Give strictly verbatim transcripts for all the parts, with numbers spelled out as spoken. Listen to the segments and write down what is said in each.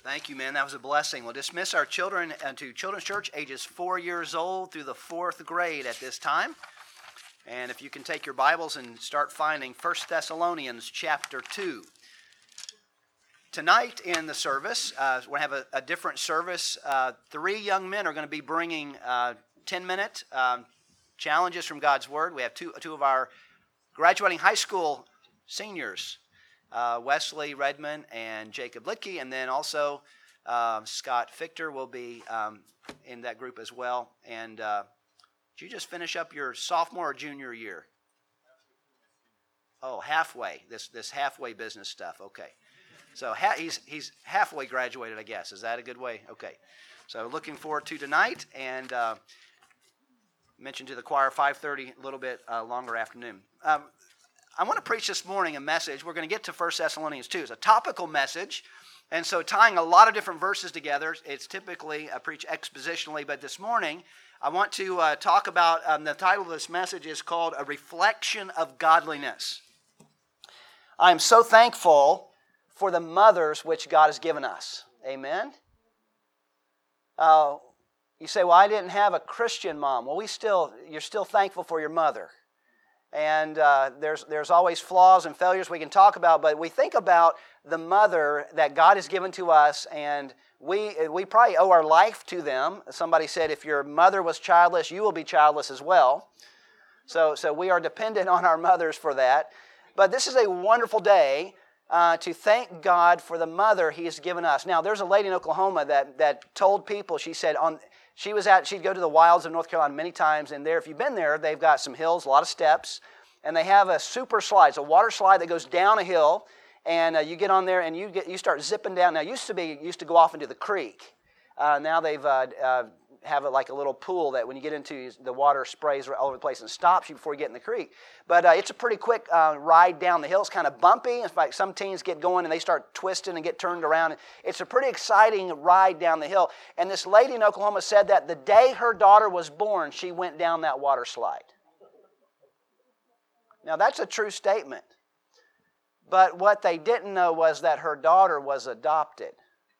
Thank you, man. That was a blessing. We'll dismiss our children to Children's Church, ages four years old through the fourth grade at this time. And if you can take your Bibles and start finding First Thessalonians chapter two. Tonight in the service, uh, we're going to have a, a different service. Uh, three young men are going to be bringing uh, ten-minute um, challenges from God's Word. We have two, two of our graduating high school seniors, Uh, Wesley Redmond and Jacob Litke, and then also uh, Scott Fichter will be um, in that group as well. And uh, did you just finish up your sophomore or junior year? Oh, halfway. This this halfway business stuff. Okay, so ha- he's he's halfway graduated, I guess. Is that a good way? Okay, so looking forward to tonight, and uh, mentioned to the choir five thirty, a little bit uh, longer afternoon. Um, I want to preach this morning a message. We're going to get to First Thessalonians two. It's a topical message, and so tying a lot of different verses together. It's typically I preach expositionally, but this morning I want to uh, talk about, um, the title of this message is called A Reflection of Godliness. I am so thankful for the mothers which God has given us. Amen? Uh, you say, well, I didn't have a Christian mom. Well, we still, you're still thankful for your mother. And uh, there's there's always flaws and failures we can talk about, but we think about the mother that God has given to us, and we we probably owe our life to them. Somebody said, if your mother was childless, you will be childless as well. So so we are dependent on our mothers for that. But this is a wonderful day uh, to thank God for the mother He has given us. Now, there's a lady in Oklahoma that that told people, she said, on She was at, she'd go to the wilds of North Carolina many times, and there, if you've been there, they've got some hills, a lot of steps, and they have a super slide. It's a water slide that goes down a hill, and uh, you get on there and you get you start zipping down. Now, it used to be, used to go off into the creek. Uh, now they've uh, uh, have it like a little pool that when you get into, the water sprays all over the place and stops you before you get in the creek. But uh, it's a pretty quick uh, ride down the hill. It's kind of bumpy. In fact, some teens get going and they start twisting and get turned around. It's a pretty exciting ride down the hill. And this lady in Oklahoma said that the day her daughter was born, she went down that water slide. Now, that's a true statement. But what they didn't know was that her daughter was adopted.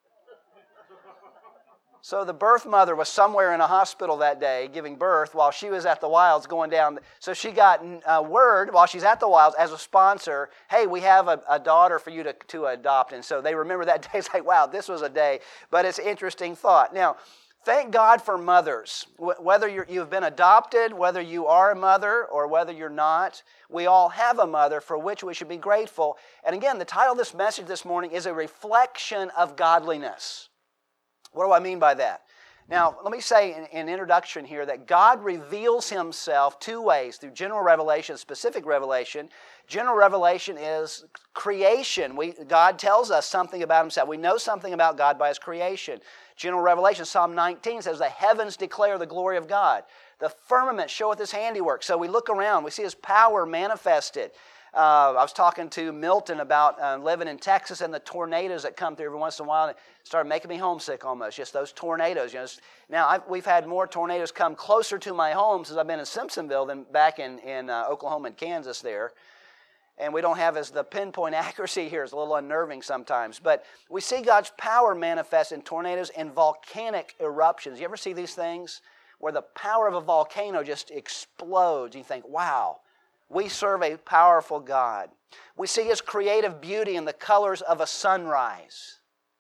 So the birth mother was somewhere in a hospital that day giving birth while she was at the wilds going down. So she got a word while she's at the wilds as a sponsor, hey, we have a, a daughter for you to, to adopt. And so they remember that day. It's like, wow, this was a day. But it's an interesting thought. Now, thank God for mothers. Whether you're, you've been adopted, whether you are a mother or whether you're not, we all have a mother for which we should be grateful. And again, the title of this message this morning is A Reflection of Godliness. What do I mean by that? Now, let me say in, in introduction here that God reveals Himself two ways, through general revelation, specific revelation. General revelation is creation. We, God tells us something about Himself. We know something about God by His creation. General revelation, Psalm nineteen says, the heavens declare the glory of God. The firmament showeth His handiwork. So we look around, we see His power manifested. Uh, I was talking to Milton about uh, living in Texas and the tornadoes that come through every once in a while. And it started making me homesick almost, just those tornadoes. You know, now, I've, we've had more tornadoes come closer to my home since I've been in Simpsonville than back in, in uh, Oklahoma and Kansas there. And we don't have as the pinpoint accuracy here. It's a little unnerving sometimes. But we see God's power manifest in tornadoes and volcanic eruptions. You ever see these things where the power of a volcano just explodes? You think, wow. We serve a powerful God. We see His creative beauty in the colors of a sunrise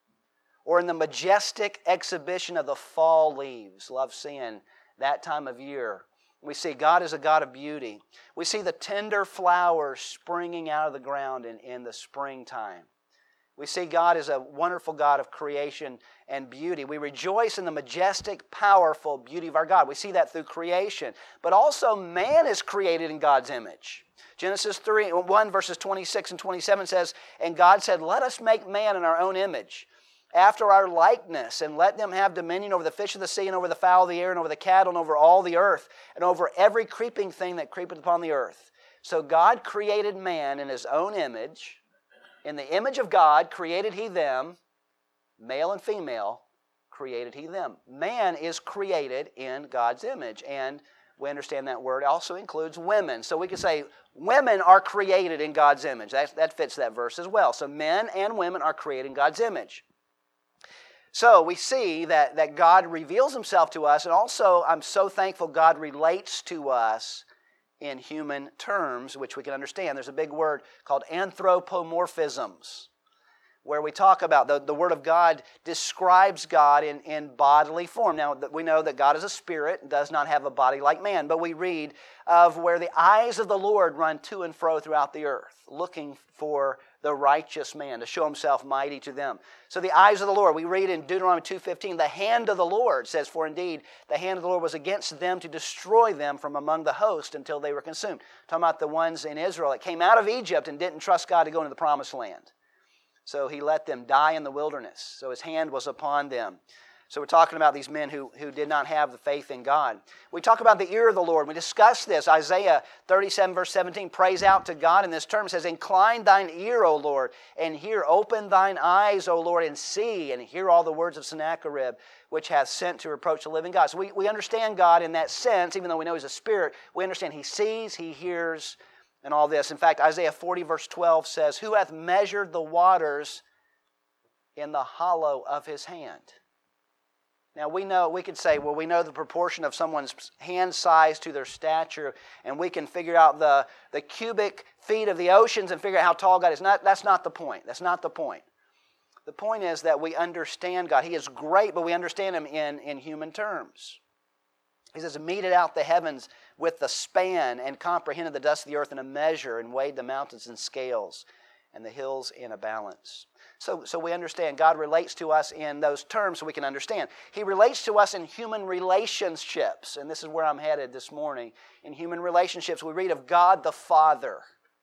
or in the majestic exhibition of the fall leaves. Love seeing that time of year. We see God is a God of beauty. We see the tender flowers springing out of the ground in, in the springtime. We see God as a wonderful God of creation and beauty. We rejoice in the majestic, powerful beauty of our God. We see that through creation. But also man is created in God's image. Genesis three, one verses twenty-six and twenty-seven says, and God said, let us make man in our own image, after our likeness, and let them have dominion over the fish of the sea, and over the fowl of the air, and over the cattle, and over all the earth, and over every creeping thing that creepeth upon the earth. So God created man in His own image. In the image of God created He them, male and female created He them. Man is created in God's image, and we understand that word also includes women. So we can say women are created in God's image. That, that fits that verse as well. So men and women are created in God's image. So we see that, that God reveals himself to us, and also I'm so thankful God relates to us in human terms, which we can understand. There's a big word called anthropomorphisms, where we talk about the, the Word of God describes God in, in bodily form. Now, we know that God is a spirit, does not have a body like man, but we read of where the eyes of the Lord run to and fro throughout the earth, looking for the righteous man to show himself mighty to them. So the eyes of the Lord, we read in Deuteronomy two fifteen, the hand of the Lord says, for indeed the hand of the Lord was against them to destroy them from among the host until they were consumed. Talking about the ones in Israel that came out of Egypt and didn't trust God to go into the promised land. So he let them die in the wilderness. So his hand was upon them. So we're talking about these men who, who did not have the faith in God. We talk about the ear of the Lord. We discuss this. Isaiah thirty-seven verse seventeen prays out to God in this term. It says, incline thine ear, O Lord, and hear. Open thine eyes, O Lord, and see, and hear all the words of Sennacherib, which hath sent to reproach the living God. So we, we understand God in that sense, even though we know he's a spirit. We understand he sees, he hears, and all this. In fact, Isaiah forty verse twelve says, who hath measured the waters in the hollow of his hand? Now we know, we could say, well, we know the proportion of someone's hand size to their stature, and we can figure out the, the cubic feet of the oceans and figure out how tall God is. Not, that's not the point. That's not the point. The point is that we understand God. He is great, but we understand him in, in human terms. He says, meted out the heavens with the span, and comprehended the dust of the earth in a measure, and weighed the mountains in scales, and the hills in a balance. So, so we understand God relates to us in those terms so we can understand. He relates to us in human relationships, and this is where I'm headed this morning. In human relationships, we read of God the Father.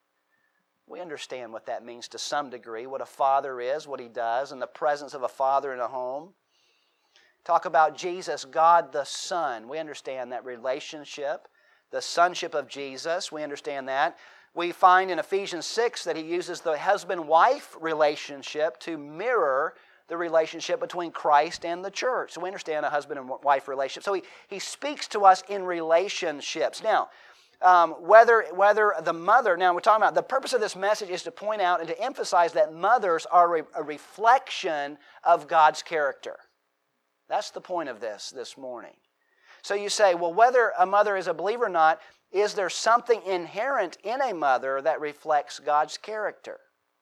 We understand what that means to some degree, what a father is, what he does, and the presence of a father in a home. Talk about Jesus, God the Son. We understand that relationship, the sonship of Jesus. We understand that. We find in Ephesians six that he uses the husband-wife relationship to mirror the relationship between Christ and the church. So we understand a husband and wife relationship. So he, he speaks to us in relationships. Now, um, whether, whether the mother, now we're talking about, the purpose of this message is to point out and to emphasize that mothers are a, a reflection of God's character. That's the point of this this morning. So you say, well, whether a mother is a believer or not, is there something inherent in a mother that reflects God's character?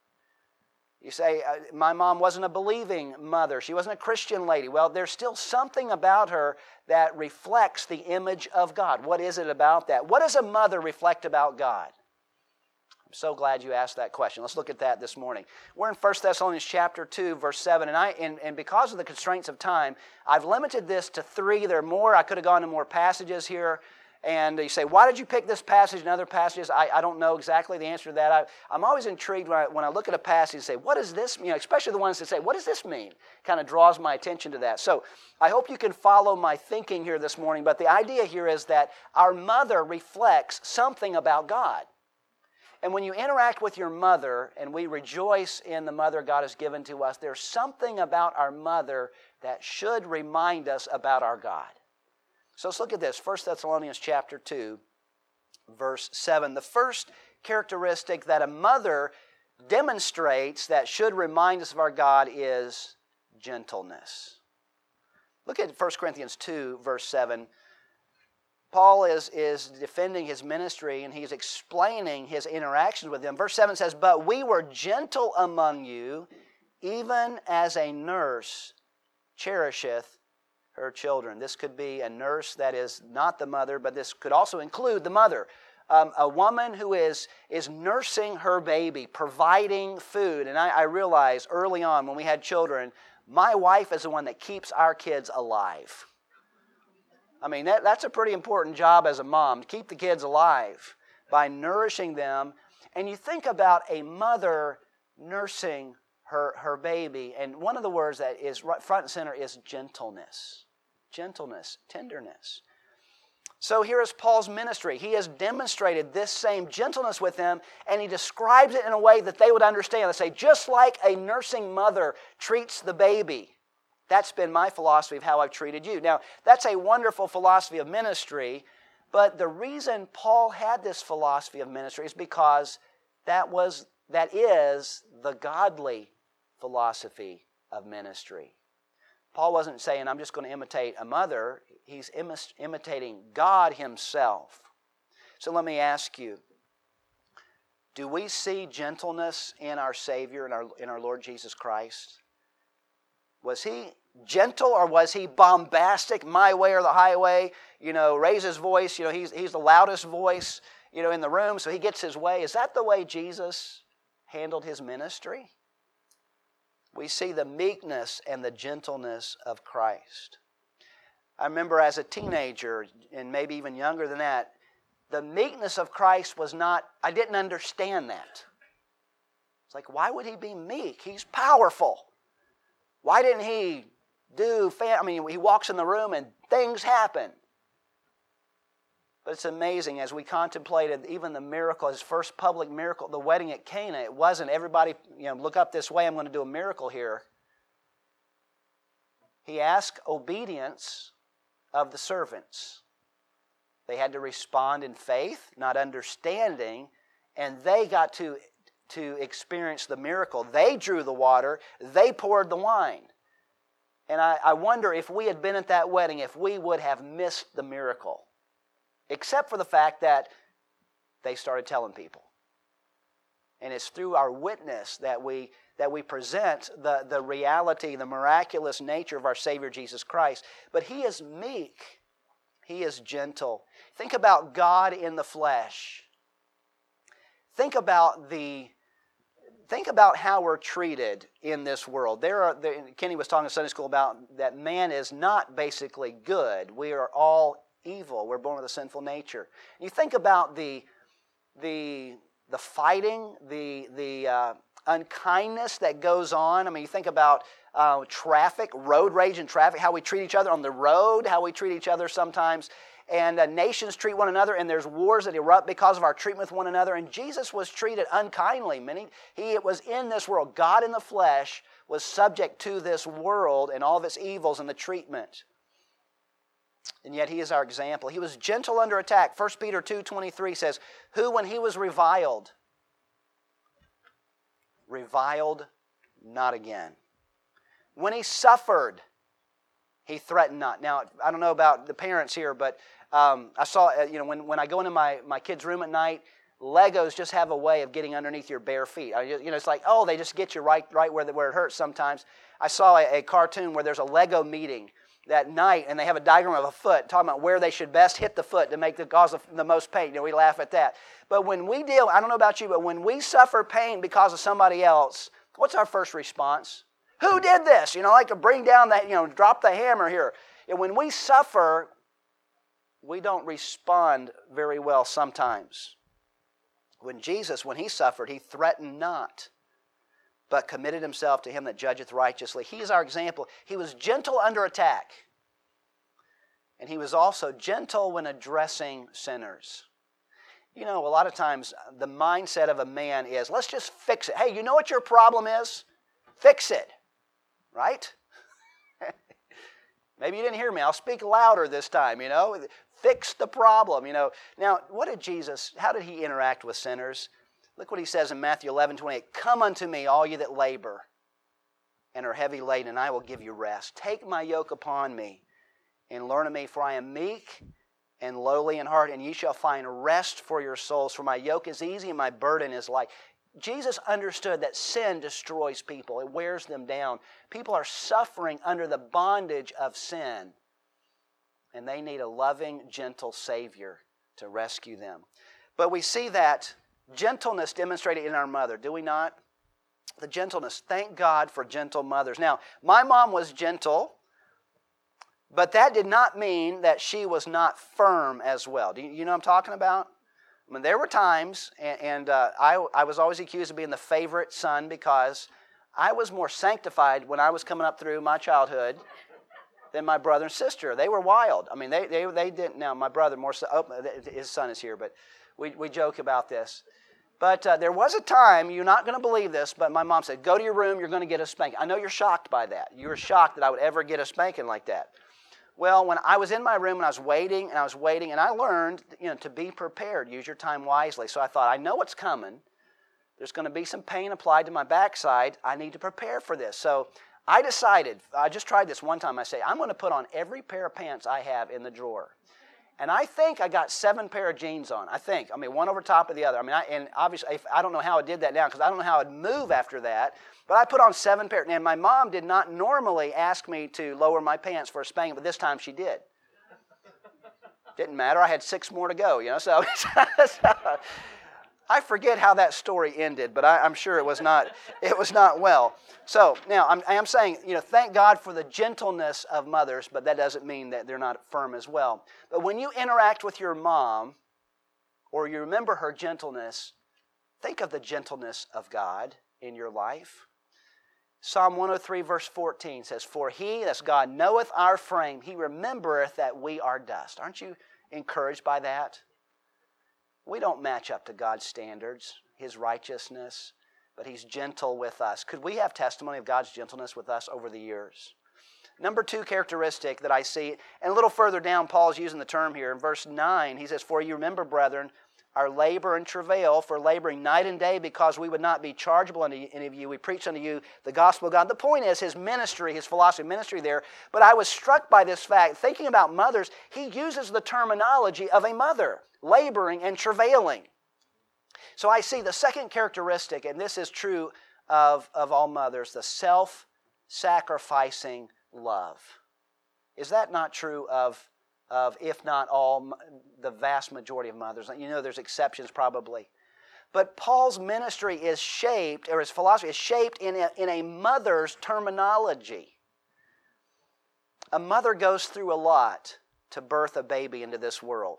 You say, my mom wasn't a believing mother. She wasn't a Christian lady. Well, there's still something about her that reflects the image of God. What is it about that? What does a mother reflect about God? I'm so glad you asked that question. Let's look at that this morning. We're in First Thessalonians chapter two, verse seven, and I and, and because of the constraints of time, I've limited this to three. There are more. I could have gone to more passages here. And you say, why did you pick this passage and other passages? I, I don't know exactly the answer to that. I, I'm always intrigued when I, when I look at a passage and say, what does this mean? You know, especially the ones that say, what does this mean? Kind of draws my attention to that. So I hope you can follow my thinking here this morning. But the idea here is that our mother reflects something about God. And when you interact with your mother, and we rejoice in the mother God has given to us, there's something about our mother that should remind us about our God. So let's look at this. First Thessalonians chapter two, verse seven. The first characteristic that a mother demonstrates that should remind us of our God is gentleness. Look at First Corinthians two, verse seven. Paul is, is defending his ministry, and he's explaining his interactions with them. Verse seven says, but we were gentle among you, even as a nurse cherisheth her children. This could be a nurse that is not the mother, but this could also include the mother. Um, a woman who is, is nursing her baby, providing food. And I, I realized early on when we had children, my wife is the one that keeps our kids alive. I mean, that, that's a pretty important job as a mom, to keep the kids alive by nourishing them. And you think about a mother nursing her, her baby, and one of the words that is right front and center is gentleness. Gentleness, tenderness. So here is Paul's ministry. He has demonstrated this same gentleness with them, and he describes it in a way that they would understand. They say, just like a nursing mother treats the baby. That's been my philosophy of how I've treated you. Now, that's a wonderful philosophy of ministry, but the reason Paul had this philosophy of ministry is because that was, that is the godly philosophy of ministry. Paul wasn't saying, I'm just going to imitate a mother. He's imi- imitating God himself. So let me ask you, do we see gentleness in our Savior, in our, in our Lord Jesus Christ? Was he gentle or was he bombastic, my way or the highway, you know, raise his voice, you know, he's, he's the loudest voice, you know, in the room, so he gets his way. Is that the way Jesus handled his ministry? We see the meekness and the gentleness of Christ. I remember as a teenager, and maybe even younger than that, the meekness of Christ was not, I didn't understand that. It's like, why would he be meek? He's powerful. Why didn't he do, I mean, he walks in the room and things happen. But it's amazing as we contemplated even the miracle, his first public miracle, the wedding at Cana. It wasn't everybody, you know, look up this way, I'm going to do a miracle here. He asked obedience of the servants. They had to respond in faith, not understanding, and they got to, to experience the miracle. They drew the water, they poured the wine. And I, I wonder if we had been at that wedding, if we would have missed the miracle. Except for the fact that they started telling people. And it's through our witness that we that we present the, the reality, the miraculous nature of our Savior Jesus Christ. But He is meek. He is gentle. Think about God in the flesh. Think about the think about how we're treated in this world. There are there, Kenny was talking in Sunday school about that man is not basically good. We are all evil. We're born with a sinful nature. You think about the the the fighting, the the uh, unkindness that goes on. I mean, you think about uh, traffic, road rage and traffic, how we treat each other on the road, how we treat each other sometimes, and uh, nations treat one another, and there's wars that erupt because of our treatment with one another. And Jesus was treated unkindly. Many he was in this world. God in the flesh was subject to this world and all of its evils and the treatment. And yet He is our example. He was gentle under attack. First Peter two twenty-three says, who when He was reviled, reviled not again. When He suffered, He threatened not. Now, I don't know about the parents here, but um, I saw, uh, you know, when, when I go into my, my kids' room at night, Legos just have a way of getting underneath your bare feet. I, you know, it's like, oh, they just get you right, right where, the, where it hurts sometimes. I saw a, a cartoon where there's a Lego meeting that night, and they have a diagram of a foot talking about where they should best hit the foot to make the cause of the most pain. You know, we laugh at that. But when we deal, I don't know about you, but when we suffer pain because of somebody else, what's our first response? Who did this? You know, like to bring down that, you know, drop the hammer here. And when we suffer, we don't respond very well sometimes. When Jesus, when He suffered, He threatened not, but committed Himself to Him that judgeth righteously. He is our example. He was gentle under attack. And He was also gentle when addressing sinners. You know, a lot of times the mindset of a man is, let's just fix it. Hey, you know what your problem is? Fix it. Right? Maybe you didn't hear me. I'll speak louder this time, you know. Fix the problem, you know. Now, what did Jesus, how did He interact with sinners? Look what He says in Matthew eleven twenty-eight. Come unto me, all you that labor and are heavy laden, and I will give you rest. Take my yoke upon me and learn of me, for I am meek and lowly in heart, and ye shall find rest for your souls. For my yoke is easy and my burden is light. Jesus understood that sin destroys people. It wears them down. People are suffering under the bondage of sin, and they need a loving, gentle Savior to rescue them. But we see that gentleness demonstrated in our mother, do we not? The gentleness. Thank God for gentle mothers. Now, my mom was gentle, but that did not mean that she was not firm as well. Do you, you know what I'm talking about? I mean, there were times, and, and uh, I, I was always accused of being the favorite son because I was more sanctified when I was coming up through my childhood than my brother and sister. They were wild. I mean, they they, they didn't. Now, my brother, more so, oh, his son is here, but we, we joke about this. But uh, there was a time, you're not going to believe this, but my mom said, go to your room, you're going to get a spanking. I know you're shocked by that. You were shocked that I would ever get a spanking like that. Well, when I was in my room and I was waiting and I was waiting, and I learned, you know, to be prepared, use your time wisely. So I thought, I know what's coming. There's going to be some pain applied to my backside. I need to prepare for this. So I decided, I just tried this one time. I say, I'm going to put on every pair of pants I have in the drawer. And I think I got seven pair of jeans on. I think. I mean, one over top of the other. I mean, I, and obviously, if, I don't know how I did that now because I don't know how I'd move after that. But I put on seven pairs. And my mom did not normally ask me to lower my pants for a spanking, but this time she did. Didn't matter. I had six more to go, you know. So, so I forget how that story ended, but I, I'm sure it was not. It was not well. So now I'm, I am saying, you know, thank God for the gentleness of mothers, but that doesn't mean that they're not firm as well. But when you interact with your mom, or you remember her gentleness, think of the gentleness of God in your life. Psalm one oh three verse fourteen says, "For he," that's God, "knoweth our frame, he remembereth that we are dust." Aren't you encouraged by that? We don't match up to God's standards, His righteousness, but He's gentle with us. Could we have testimony of God's gentleness with us over the years? Number two characteristic that I see, and a little further down, Paul's using the term here. In verse nine, he says, "For you remember, brethren, our labor and travail, for laboring night and day, because we would not be chargeable unto any of you. We preach unto you the gospel of God." The point is his ministry, his philosophy ministry there. But I was struck by this fact, thinking about mothers, he uses the terminology of a mother, laboring and travailing. So I see the second characteristic, and this is true of, of all mothers, the self-sacrificing love. Is that not true of of, if not all, the vast majority of mothers? You know, there's exceptions probably. But Paul's ministry is shaped, or his philosophy is shaped in a, in a mother's terminology. A mother goes through a lot to birth a baby into this world.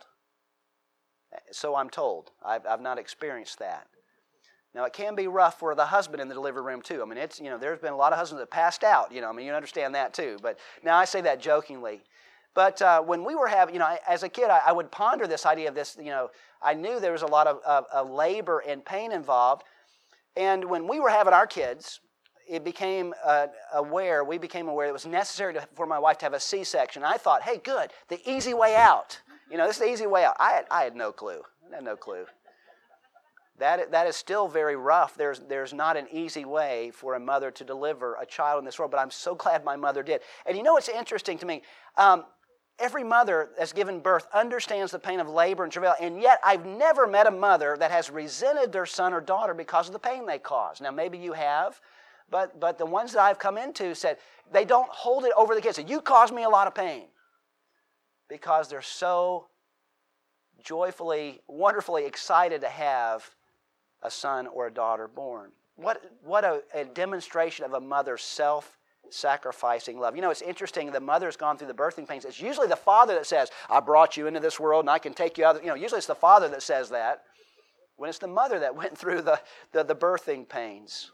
So I'm told. I've, I've not experienced that. Now, it can be rough for the husband in the delivery room, too. I mean, it's, you know, there's been a lot of husbands that passed out, you know, I mean, you understand that, too. But now I say that jokingly. But uh, when we were having, you know, I, as a kid, I, I would ponder this idea of this, you know, I knew there was a lot of, of, of labor and pain involved. And when we were having our kids, it became uh, aware, we became aware it was necessary to, for my wife to have a C-section. I thought, hey, good, the easy way out. You know, this is the easy way out. I had, I had no clue. I had no clue. That, that is still very rough. There's, there's not an easy way for a mother to deliver a child in this world, but I'm so glad my mother did. And you know what's interesting to me? Um, Every mother that's given birth understands the pain of labor and travail, and yet I've never met a mother that has resented their son or daughter because of the pain they cause. Now, maybe you have, but, but the ones that I've come into said they don't hold it over the kids. Say, you caused me a lot of pain, because they're so joyfully, wonderfully excited to have a son or a daughter born. What, what a, a demonstration of a mother's self sacrificing love. You know, it's interesting, the mother's gone through the birthing pains. It's usually the father that says, I brought you into this world and I can take you out. You know, usually it's the father that says that, when it's the mother that went through the, the, the birthing pains.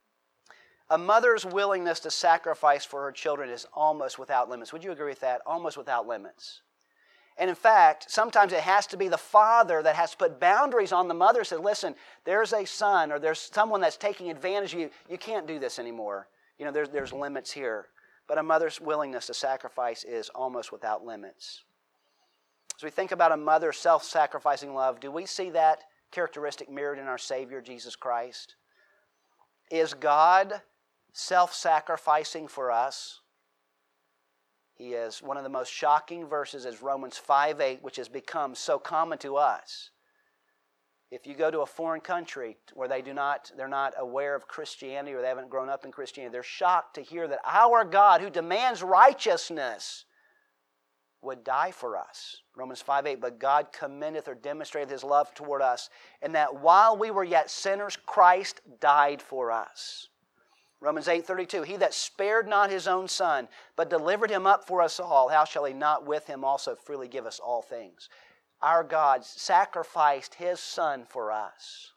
A mother's willingness to sacrifice for her children is almost without limits. Would you agree with that? Almost without limits. And in fact, sometimes it has to be the father that has to put boundaries on the mother. Says, listen, there's a son or there's someone that's taking advantage of you. You can't do this anymore. You know, there's, there's limits here. But a mother's willingness to sacrifice is almost without limits. As we think about a mother's self-sacrificing love, do we see that characteristic mirrored in our Savior, Jesus Christ? Is God self-sacrificing for us? He is. One of the most shocking verses is Romans five eight, which has become so common to us. If you go to a foreign country where they do not, they're not aware of Christianity or they haven't grown up in Christianity, they're shocked to hear that our God, who demands righteousness, would die for us. Romans five eight, but God commendeth or demonstrated His love toward us, in that while we were yet sinners, Christ died for us. Romans eight thirty-two, he that spared not His own Son, but delivered Him up for us all, how shall He not with Him also freely give us all things? Our God sacrificed His Son for us.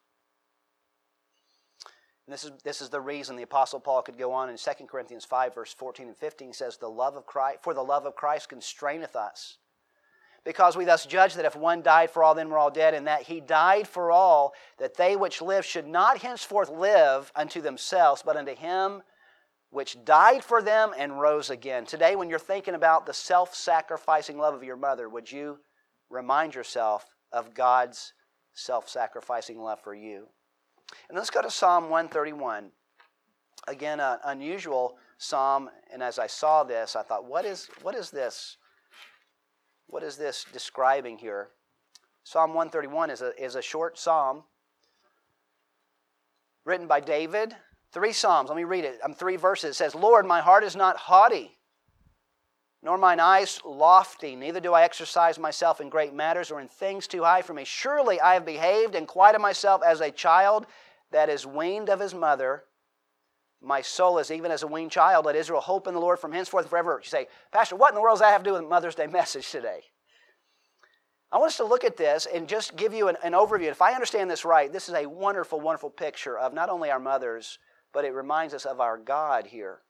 And this is, this is the reason the Apostle Paul could go on in Second Corinthians five, verse fourteen and fifteen. He says, the love of Christ, for the love of Christ constraineth us. Because we thus judge that if one died for all, then we're all dead, and that He died for all, that they which live should not henceforth live unto themselves, but unto Him which died for them and rose again. Today, when you're thinking about the self-sacrificing love of your mother, would you remind yourself of God's self-sacrificing love for you? And let's go to Psalm one thirty-one. Again, an unusual psalm, and as I saw this, I thought, what is what is this? What is this describing here? Psalm one thirty-one is a, is a short psalm written by David. Three psalms. Let me read it. Um, three verses. It says, Lord, my heart is not haughty, nor mine eyes lofty. Neither do I exercise myself in great matters or in things too high for me. Surely I have behaved and quieted myself as a child that is weaned of his mother. My soul is even as a weaned child. Let Israel hope in the Lord from henceforth and forever. You say, Pastor, what in the world does that have to do with Mother's Day message today? I want us to look at this and just give you an, an overview. If I understand this right, this is a wonderful, wonderful picture of not only our mothers, but it reminds us of our God here.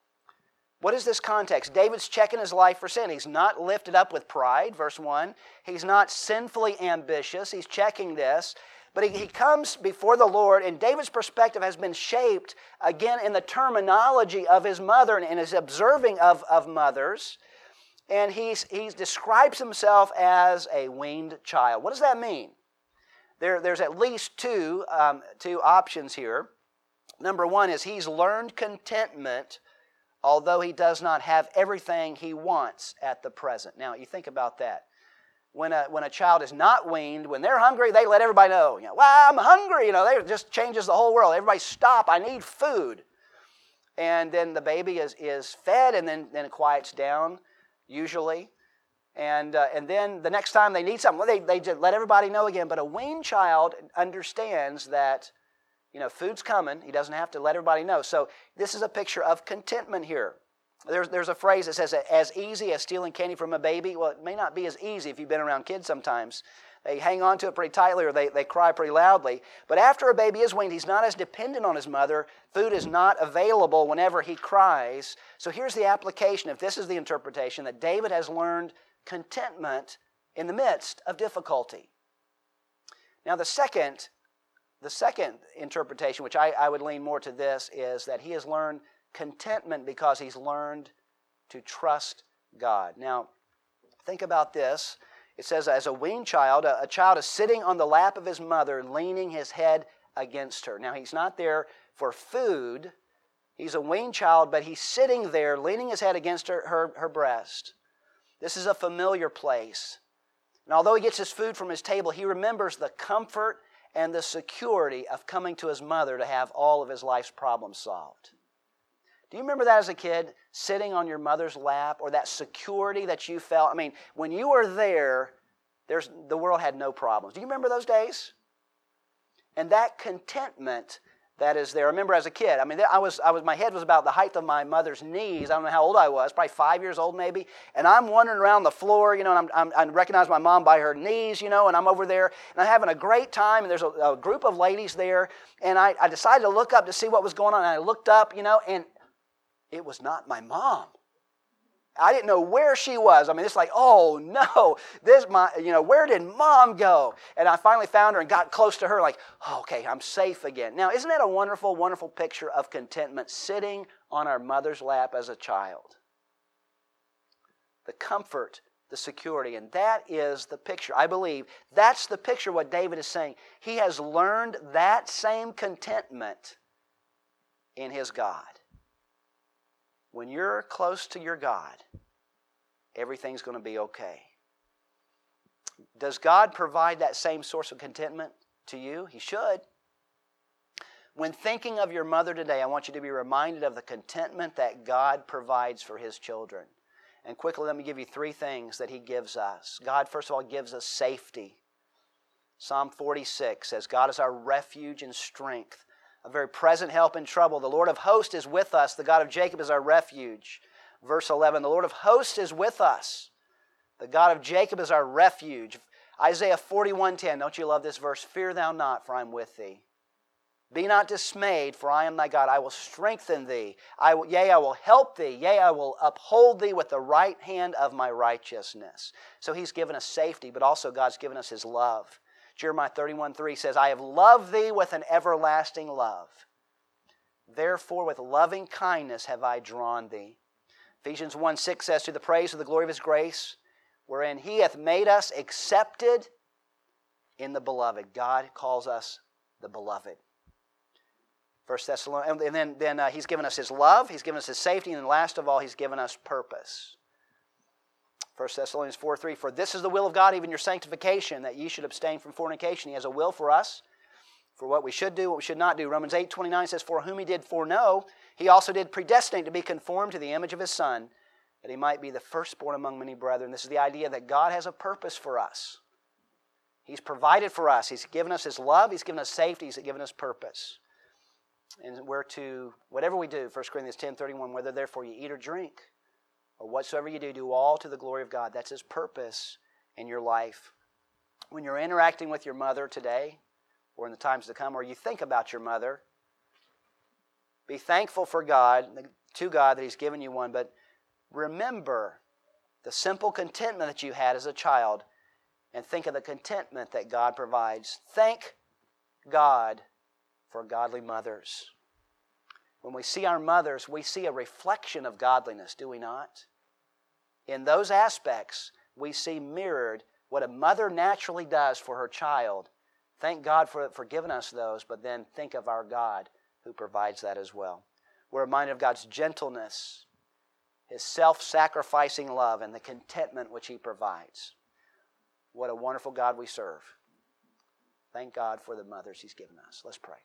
What is this context? David's checking his life for sin. He's not lifted up with pride, verse one. He's not sinfully ambitious. He's checking this. But he, he comes before the Lord, and David's perspective has been shaped, again, in the terminology of his mother and, and his observing of, of mothers. And he's, he describes himself as a weaned child. What does that mean? There, there's at least two, um, two options here. Number one is he's learned contentment, although he does not have everything he wants at the present. Now, you think about that. When a, when a child is not weaned, when they're hungry, they let everybody know. You know, well, I'm hungry. You know, it just changes the whole world. Everybody stop. I need food. And then the baby is, is fed, and then, then it quiets down, usually. And uh, and then the next time they need something, well, they, they just let everybody know again. But a weaned child understands that, you know, food's coming. He doesn't have to let everybody know. So this is a picture of contentment here. There's, there's a phrase that says, as easy as stealing candy from a baby. Well, it may not be as easy if you've been around kids sometimes. They hang on to it pretty tightly or they, they cry pretty loudly. But after a baby is weaned, he's not as dependent on his mother. Food is not available whenever he cries. So here's the application, if this is the interpretation, that David has learned contentment in the midst of difficulty. Now the second, the second interpretation, which I, I would lean more to this, is that he has learned contentment because he's learned to trust God. Now, think about this. It says, as a weaned child, a, a child is sitting on the lap of his mother, leaning his head against her. Now, he's not there for food. He's a weaned child, but he's sitting there, leaning his head against her, her, her breast. This is a familiar place. And although he gets his food from his table, he remembers the comfort and the security of coming to his mother to have all of his life's problems solved. Do you remember that as a kid, sitting on your mother's lap, or that security that you felt? I mean, when you were there, there's, the world had no problems. Do you remember those days? And that contentment that is there. I remember as a kid, I mean, I was, I was, my head was about the height of my mother's knees. I don't know how old I was, probably five years old maybe. And I'm wandering around the floor, you know, and I'm, I'm, I recognize my mom by her knees, you know, and I'm over there, and I'm having a great time, and there's a, a group of ladies there, and I, I decided to look up to see what was going on, and I looked up, you know, and it was not my mom. I didn't know where she was. I mean, it's like, oh no, this my, you know, where did mom go? And I finally found her and got close to her, like, oh, okay, I'm safe again. Now, isn't that a wonderful, wonderful picture of contentment, sitting on our mother's lap as a child? The comfort, the security, and that is the picture. I believe that's the picture what David is saying. He has learned that same contentment in his God. When you're close to your God, everything's going to be okay. Does God provide that same source of contentment to you? He should. When thinking of your mother today, I want you to be reminded of the contentment that God provides for His children. And quickly, let me give you three things that He gives us. God, first of all, gives us safety. Psalm forty-six says, God is our refuge and strength, a very present help in trouble. The Lord of hosts is with us. The God of Jacob is our refuge. Verse eleven, the Lord of hosts is with us. The God of Jacob is our refuge. Isaiah forty-one ten, don't you love this verse? Fear thou not, for I am with thee. Be not dismayed, for I am thy God. I will strengthen thee. I will, yea, I will help thee. Yea, I will uphold thee with the right hand of my righteousness. So He's given us safety, but also God's given us His love. Jeremiah thirty-one three says, I have loved thee with an everlasting love. Therefore with loving kindness have I drawn thee. Ephesians one six says, to the praise of the glory of His grace, wherein He hath made us accepted in the beloved. God calls us the beloved. First Thessalonians, and then, then uh, He's given us His love, He's given us His safety, and then last of all, He's given us purpose. First Thessalonians four three, for this is the will of God, even your sanctification, that ye should abstain from fornication. He has a will for us, for what we should do, what we should not do. Romans eight twenty-nine says, for whom He did foreknow, He also did predestinate to be conformed to the image of His Son, that He might be the firstborn among many brethren. This is the idea that God has a purpose for us. He's provided for us. He's given us His love. He's given us safety. He's given us purpose. And we're to, whatever we do, First Corinthians ten thirty-one, whether therefore you eat or drink, or whatsoever you do, do all to the glory of God. That's His purpose in your life. When you're interacting with your mother today, or in the times to come, or you think about your mother, be thankful for God, to God that He's given you one, but remember the simple contentment that you had as a child, and think of the contentment that God provides. Thank God for godly mothers. When we see our mothers, we see a reflection of godliness, do we not? In those aspects, we see mirrored what a mother naturally does for her child. Thank God for, for giving us those, but then think of our God who provides that as well. We're reminded of God's gentleness, His self-sacrificing love, and the contentment which He provides. What a wonderful God we serve. Thank God for the mothers He's given us. Let's pray.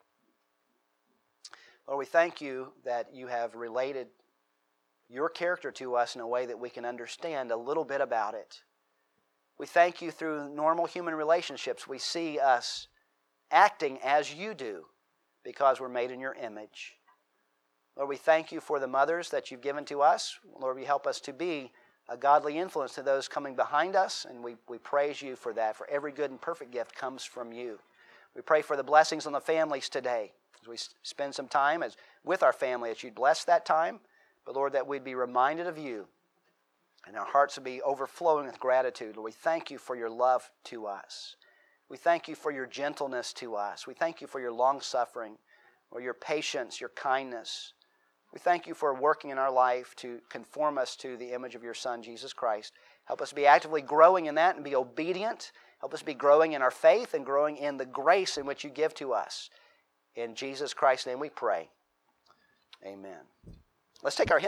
Lord, we thank You that You have related Your character to us in a way that we can understand a little bit about it. We thank You through normal human relationships. We see us acting as You do because we're made in Your image. Lord, we thank You for the mothers that You've given to us. Lord, we help us to be a godly influence to those coming behind us, and we, we praise You for that. For every good and perfect gift comes from You. We pray for the blessings on the families today as we spend some time as with our family, that You'd bless that time. But Lord, that we'd be reminded of You, and our hearts would be overflowing with gratitude. Lord, we thank You for Your love to us. We thank You for Your gentleness to us. We thank You for Your long-suffering, or Your patience, Your kindness. We thank You for working in our life to conform us to the image of Your Son, Jesus Christ. Help us be actively growing in that and be obedient. Help us be growing in our faith and growing in the grace in which You give to us. In Jesus Christ's name we pray. Amen. Let's take our